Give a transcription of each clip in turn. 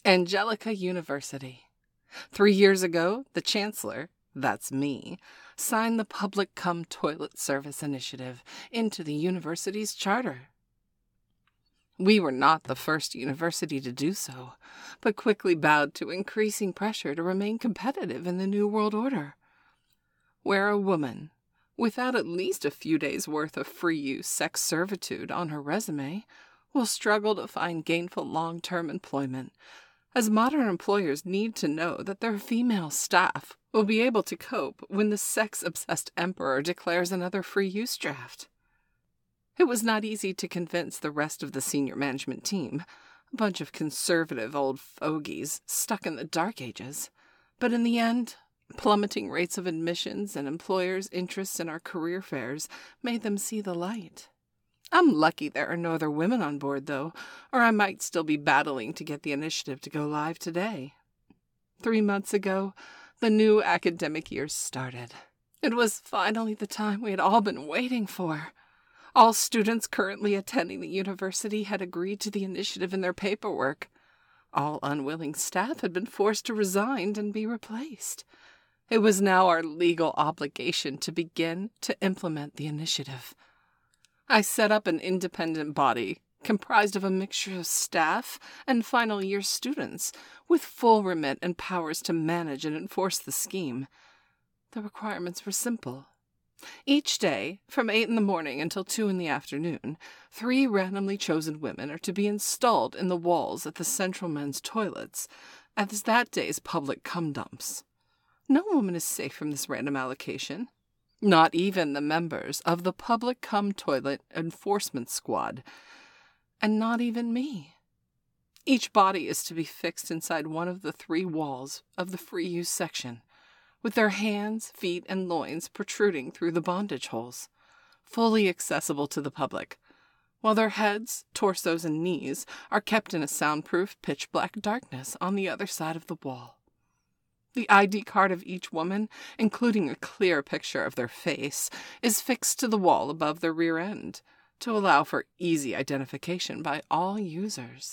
Angelica University. 3 years ago, the Chancellor, that's me, signed the Public Cum Toilet Service Initiative into the university's charter. We were not the first university to do so, but quickly bowed to increasing pressure to remain competitive in the New World Order, where a woman, without at least a few days' worth of free-use sex servitude on her resume, will struggle to find gainful long-term employment, as modern employers need to know that their female staff will be able to cope when the sex-obsessed emperor declares another free-use draft. It was not easy to convince the rest of the senior management team, a bunch of conservative old fogies stuck in the dark ages, but in the end, plummeting rates of admissions and employers' interests in our career fairs made them see the light. I'm lucky there are no other women on board, though, or I might still be battling to get the initiative to go live today. 3 months ago, the new academic year started. It was finally the time we had all been waiting for. All students currently attending the university had agreed to the initiative in their paperwork. All unwilling staff had been forced to resign and be replaced. It was now our legal obligation to begin to implement the initiative. I set up an independent body comprised of a mixture of staff and final-year students with full remit and powers to manage and enforce the scheme. The requirements were simple. Each day, from 8 in the morning until 2 in the afternoon, 3 randomly chosen women are to be installed in the walls at the central men's toilets as that day's public cum dumps. No woman is safe from this random allocation. Not even the members of the Public Cum Toilet Enforcement Squad, and not even me. Each body is to be fixed inside one of the 3 walls of the free-use section, with their hands, feet, and loins protruding through the bondage holes, fully accessible to the public, while their heads, torsos, and knees are kept in a soundproof pitch-black darkness on the other side of the wall. The ID card of each woman, including a clear picture of their face, is fixed to the wall above their rear end to allow for easy identification by all users.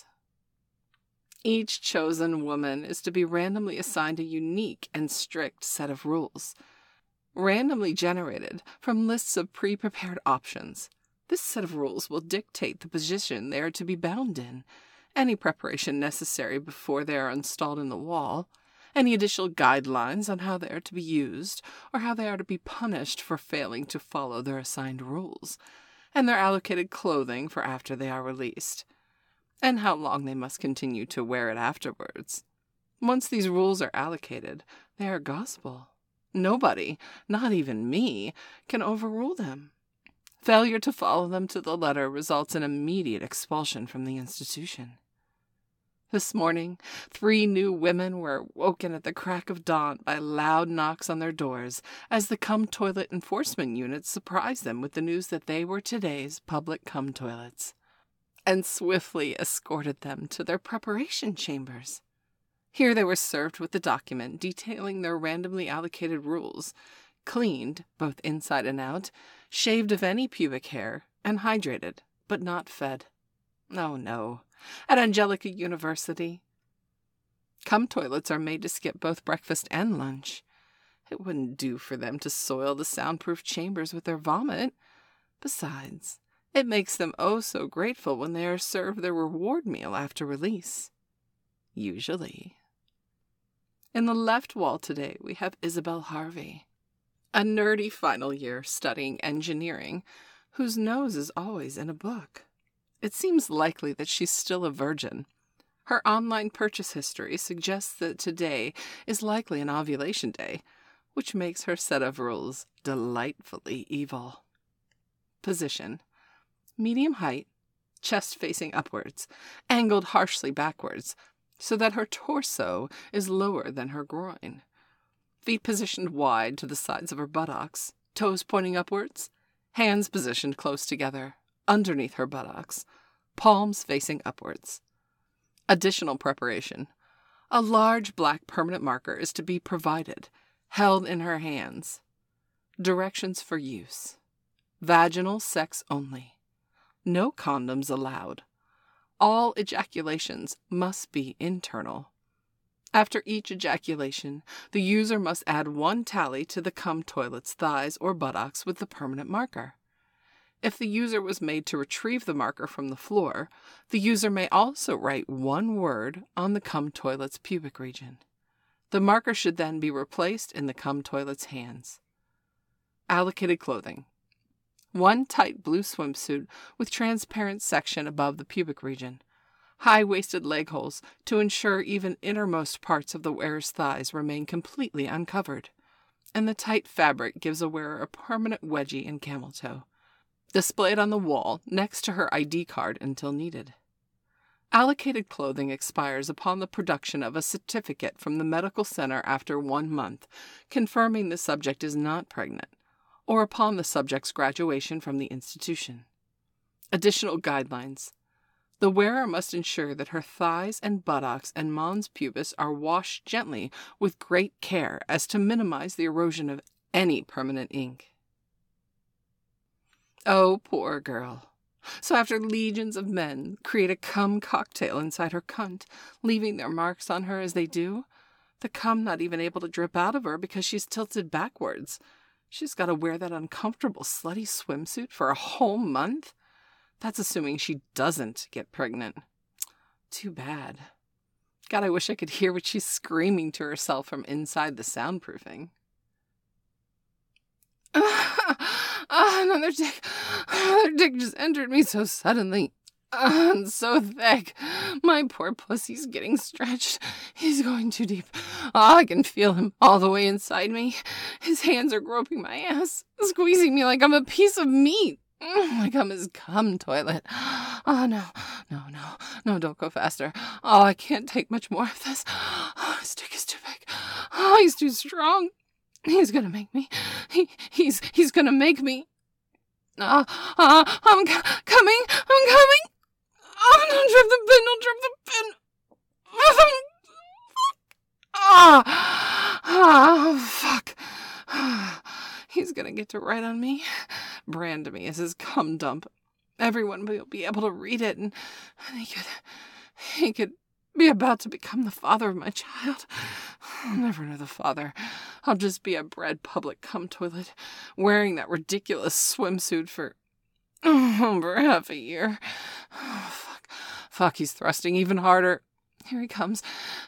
Each chosen woman is to be randomly assigned a unique and strict set of rules, randomly generated from lists of pre-prepared options. This set of rules will dictate the position they are to be bound in, any preparation necessary before they are installed in the wall, any additional guidelines on how they are to be used or how they are to be punished for failing to follow their assigned rules, and their allocated clothing for after they are released, and how long they must continue to wear it afterwards. Once these rules are allocated, they are gospel. Nobody, not even me, can overrule them. Failure to follow them to the letter results in immediate expulsion from the institution. This morning, 3 new women were woken at the crack of dawn by loud knocks on their doors as the cum toilet enforcement unit surprised them with the news that they were today's public cum toilets, and swiftly escorted them to their preparation chambers. Here they were served with the document detailing their randomly allocated rules, cleaned, both inside and out, shaved of any pubic hair, and hydrated, but not fed. Oh no. At Angelica University, cum toilets are made to skip both breakfast and lunch. It wouldn't do for them to soil the soundproof chambers with their vomit. Besides, it makes them oh so grateful when they are served their reward meal after release. Usually. In the left wall today, we have Isabel Harvey, a nerdy final year studying engineering, whose nose is always in a book. It seems likely that she's still a virgin. Her online purchase history suggests that today is likely an ovulation day, which makes her set of rules delightfully evil. Position: medium height, chest facing upwards, angled harshly backwards, so that her torso is lower than her groin. Feet positioned wide to the sides of her buttocks, toes pointing upwards, hands positioned close together, underneath her buttocks, palms facing upwards. Additional preparation: a large black permanent marker is to be provided, held in her hands. Directions for use: vaginal sex only. No condoms allowed. All ejaculations must be internal. After each ejaculation, the user must add 1 tally to the cum toilet's thighs or buttocks with the permanent marker. If the user was made to retrieve the marker from the floor, the user may also write 1 word on the cum toilet's pubic region. The marker should then be replaced in the cum toilet's hands. Allocated clothing. 1 tight blue swimsuit with transparent section above the pubic region. High-waisted leg holes to ensure even innermost parts of the wearer's thighs remain completely uncovered. And the tight fabric gives a wearer a permanent wedgie and camel toe. Displayed on the wall next to her ID card until needed. Allocated clothing expires upon the production of a certificate from the medical center after 1 month, confirming the subject is not pregnant, or upon the subject's graduation from the institution. Additional guidelines. The wearer must ensure that her thighs and buttocks and mons pubis are washed gently with great care as to minimize the erosion of any permanent ink. Oh, poor girl. So after legions of men create a cum cocktail inside her cunt, leaving their marks on her as they do, the cum not even able to drip out of her because she's tilted backwards, she's got to wear that uncomfortable slutty swimsuit for a whole month? That's assuming she doesn't get pregnant. Too bad. God, I wish I could hear what she's screaming to herself from inside the soundproofing. Another dick just entered me so suddenly. And so thick. My poor pussy's getting stretched. He's going too deep. I can feel him all the way inside me. His hands are groping my ass, squeezing me like I'm a piece of meat. Like I'm his cum toilet. Oh, no, don't go faster. Oh, I can't take much more of this. Oh, his dick is too big. Oh, he's too strong. He's gonna make me. He's gonna make me. I'm coming. Oh, don't drop the pin. Fuck. He's gonna get to write on me, brand me as his cum dump. Everyone will be able to read it, and he could be about to become the father of my child. I'll never know the father. I'll just be a bred public cum toilet, wearing that ridiculous swimsuit for half a year. Oh, fuck, he's thrusting even harder. Here he comes.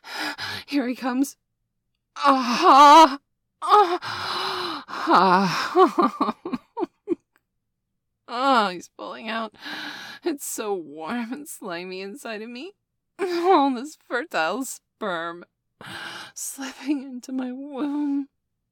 Oh, he's pulling out. It's so warm and slimy inside of me. All this fertile sperm slipping into my womb.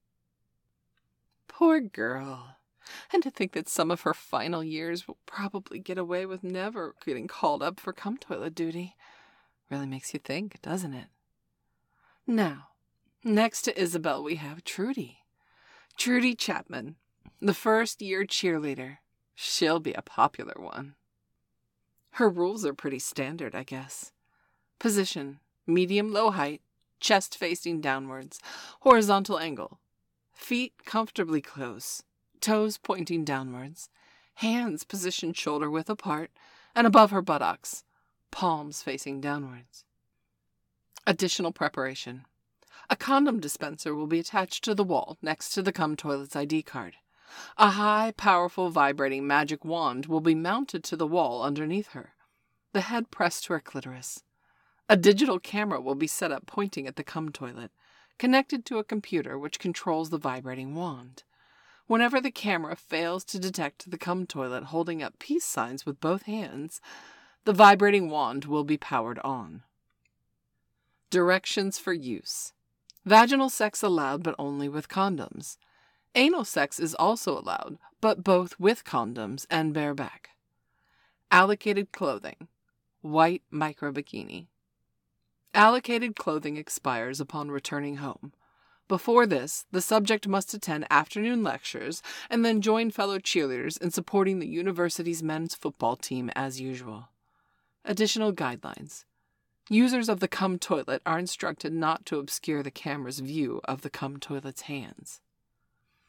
Poor girl. And to think that some of her final years will probably get away with never getting called up for cum toilet duty. Really makes you think, doesn't it? Now, next to Isabel we have Trudy. Trudy Chapman, the first-year cheerleader. She'll be a popular one. Her rules are pretty standard, I guess. Position, medium-low height, chest facing downwards, horizontal angle. Feet comfortably close, toes pointing downwards, hands positioned shoulder-width apart and above her buttocks, palms facing downwards. Additional preparation. A condom dispenser will be attached to the wall next to the cum toilet's ID card. A high, powerful, vibrating magic wand will be mounted to the wall underneath her, the head pressed to her clitoris. A digital camera will be set up pointing at the cum toilet, connected to a computer which controls the vibrating wand. Whenever the camera fails to detect the cum toilet holding up peace signs with both hands, the vibrating wand will be powered on. Directions for use. Vaginal sex allowed, but only with condoms. Anal sex is also allowed, but both with condoms and bareback. Allocated clothing. White micro bikini. Allocated clothing expires upon returning home. Before this, the subject must attend afternoon lectures and then join fellow cheerleaders in supporting the university's men's football team as usual. Additional guidelines. Users of the cum toilet are instructed not to obscure the camera's view of the cum toilet's hands.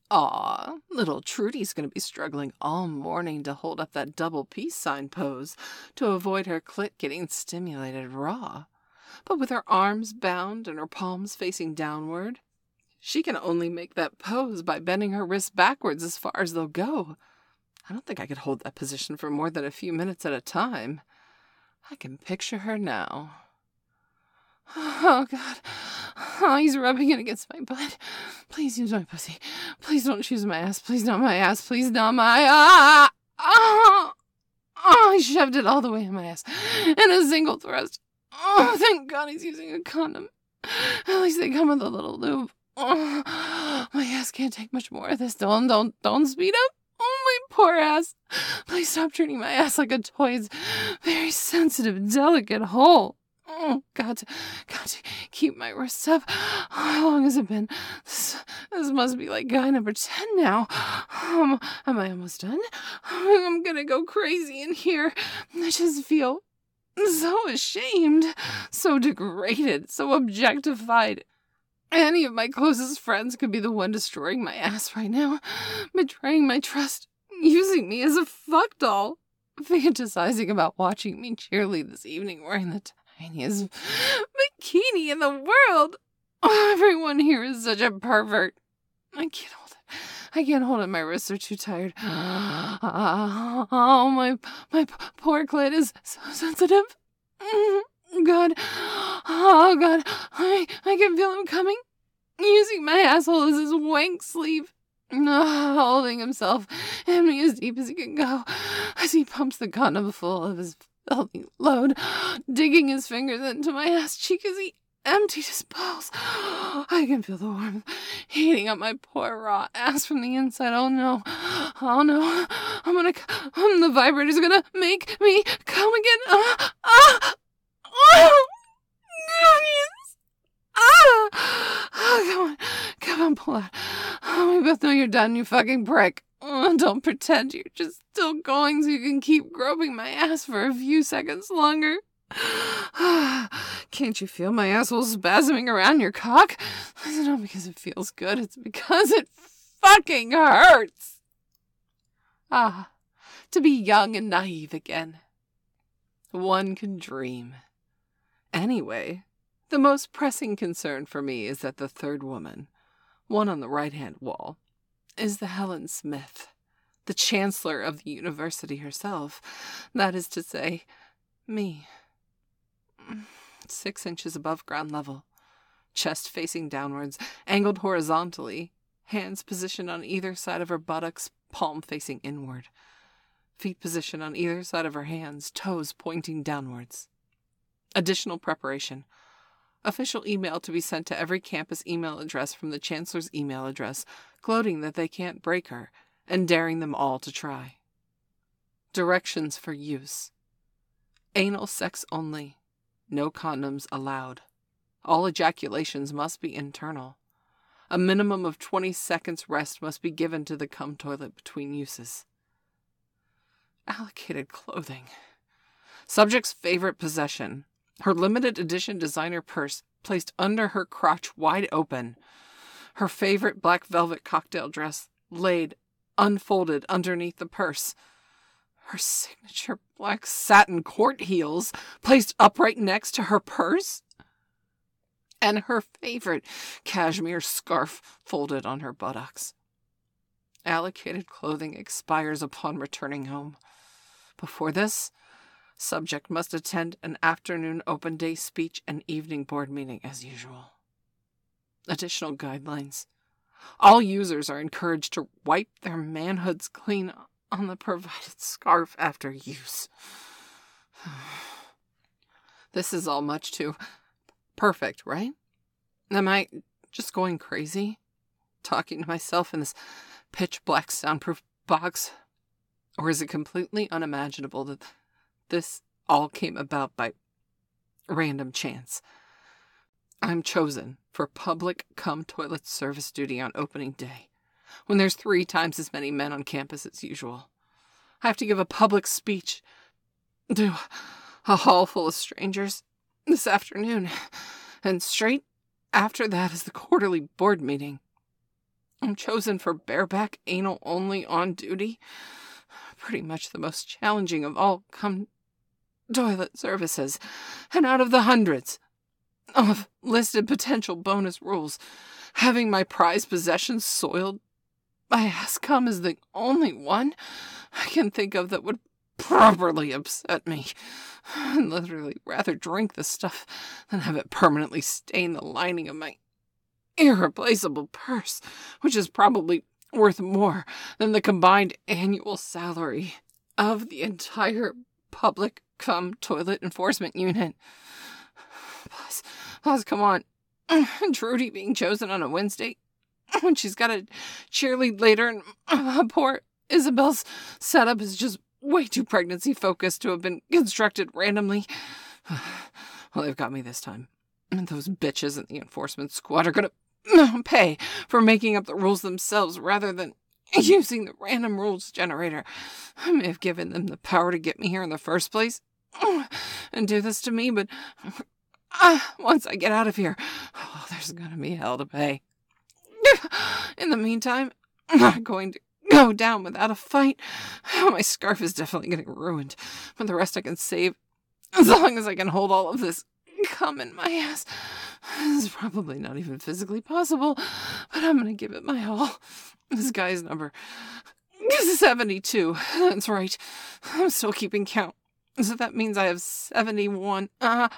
Aw, little Trudy's gonna be struggling all morning to hold up that double peace sign pose to avoid her clit getting stimulated raw. But with her arms bound and her palms facing downward, she can only make that pose by bending her wrists backwards as far as they'll go. I don't think I could hold that position for more than a few minutes at a time. I can picture her now. Oh, God. Oh, he's rubbing it against my butt. Please use my pussy. Please don't choose my ass. Please not my ass. Please not my... Oh, he shoved it all the way in my ass in a single thrust. Oh, thank God he's using a condom. At least they come with a little lube. Oh, my ass can't take much more of this. Don't speed up. Oh, my poor ass. Please stop treating my ass like a toy. It's very sensitive, delicate hole. Oh, got to keep my wrists up. How long has it been? This must be like guy number 10 now. Am I almost done? I'm gonna go crazy in here. I just feel so ashamed, so degraded, so objectified. Any of my closest friends could be the one destroying my ass right now, betraying my trust, using me as a fuck doll, fantasizing about watching me cheerlead this evening wearing the tiniest bikini in the world. Oh, everyone here is such a pervert. I can't hold it. I can't hold it. My wrists are too tired. Oh, my poor clit is so sensitive. God. Oh, God. I can feel him coming. Using my asshole as his wank sleeve. Holding himself in me as deep as he can go as he pumps the condom full of his filthy load, digging his fingers into my ass cheek as he emptied his balls. I can feel the warmth heating up my poor raw ass from the inside. Oh no. The vibrator's gonna make me come again. Come on, pull out. Oh, we both know you're done, you fucking prick. Don't pretend you're just still going so you can keep groping my ass for a few seconds longer. Can't you feel my asshole spasming around your cock? It's not because it feels good, it's because it fucking hurts. To be young and naive again. One can dream. Anyway, the most pressing concern for me is that the third woman, one on the right-hand wall, is the Helen Smith, the chancellor of the university herself. That is to say, me. 6 inches above ground level, chest facing downwards, angled horizontally, hands positioned on either side of her buttocks, palm facing inward. Feet positioned on either side of her hands, toes pointing downwards. Additional preparation. Official email to be sent to every campus email address from the chancellor's email address, gloating that they can't break her, and daring them all to try. Directions for use. Anal sex only. No condoms allowed. All ejaculations must be internal. A minimum of 20 seconds rest must be given to the cum toilet between uses. Allocated clothing. Subject's favorite possession. Her limited edition designer purse placed under her crotch wide open. Her favorite black velvet cocktail dress laid unfolded underneath the purse. Her signature black satin court heels placed upright next to her purse. And her favorite cashmere scarf folded on her buttocks. Allocated clothing expires upon returning home. Before this, subject must attend an afternoon open day speech and evening board meeting as usual. Additional guidelines. All users are encouraged to wipe their manhoods clean on the provided scarf after use. This is all much too perfect, right? Am I just going crazy? Talking to myself in this pitch black soundproof box? Or is it completely unimaginable that this all came about by random chance? I'm chosen for public cum toilet service duty on opening day, when there's 3 times as many men on campus as usual. I have to give a public speech to a hall full of strangers this afternoon, and straight after that is the quarterly board meeting. I'm chosen for bareback anal only on duty. Pretty much the most challenging of all toilet services. And out of the hundreds of listed potential bonus rules, having my prized possessions soiled by ass cum is the only one I can think of that would properly upset me. I'd literally rather drink the stuff than have it permanently stain the lining of my irreplaceable purse, which is probably worth more than the combined annual salary of the entire public cum toilet enforcement unit. Plus, come on. Trudy being chosen on a Wednesday when she's got a cheerlead later, and poor Isabel's setup is just way too pregnancy-focused to have been constructed randomly. Well, they've got me this time. And those bitches in the enforcement squad are gonna pay for making up the rules themselves rather than using the random rules generator. I may have given them the power to get me here in the first place and do this to me, but once I get out of here, there's gonna be hell to pay. In the meantime, I'm not going to go down without a fight. My scarf is definitely getting ruined, but the rest I can save as long as I can hold all of this cum in my ass. This is probably not even physically possible, but I'm gonna give it my all. This guy's number is 72. That's right. I'm still keeping count. So that means I have 71.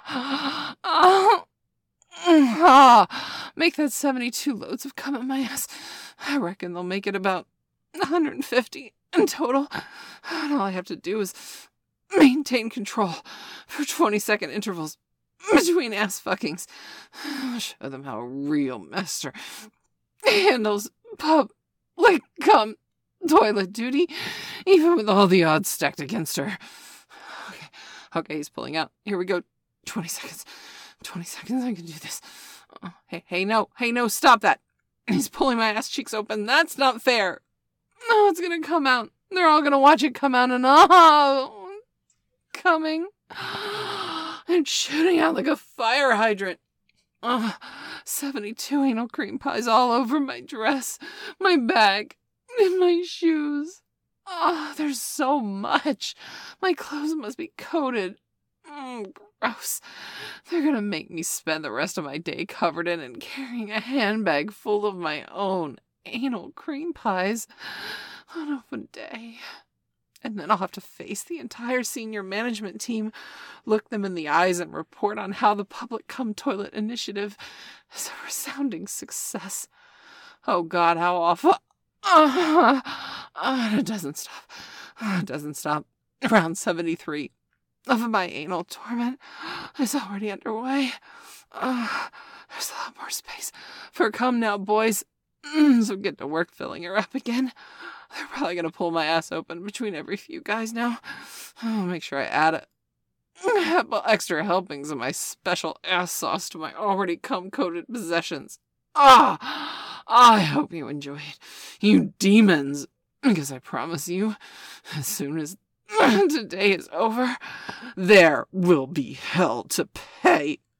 Make that 72 loads of cum in my ass. I reckon they'll make it about 150 in total. And all I have to do is maintain control for 20-second intervals between ass fuckings. Show them how a real master handles public cum toilet duty, even with all the odds stacked against her. Okay, he's pulling out. Here we go. 20 seconds. 20 seconds, I can do this. Oh, hey, no, stop that. He's pulling my ass cheeks open. That's not fair. No, it's gonna come out. They're all gonna watch it come out and coming. And shooting out like a fire hydrant. 72 anal cream pies all over my dress, my bag, and my shoes. There's so much. My clothes must be coated. Gross. They're gonna make me spend the rest of my day covered in and carrying a handbag full of my own anal cream pies on open day. And then I'll have to face the entire senior management team, look them in the eyes, and report on how the Public Cum Toilet Initiative is a resounding success. Oh God, how awful. It doesn't stop. It doesn't stop. Round 73 of my anal torment is already underway. There's a lot more space for cum now, boys. So get to work filling her up again. They're probably going to pull my ass open between every few guys now. I'll make sure I add a couple extra helpings of my special ass sauce to my already cum-coated possessions. I hope you enjoy it, you demons, because I promise you, as soon as today is over, there will be hell to pay.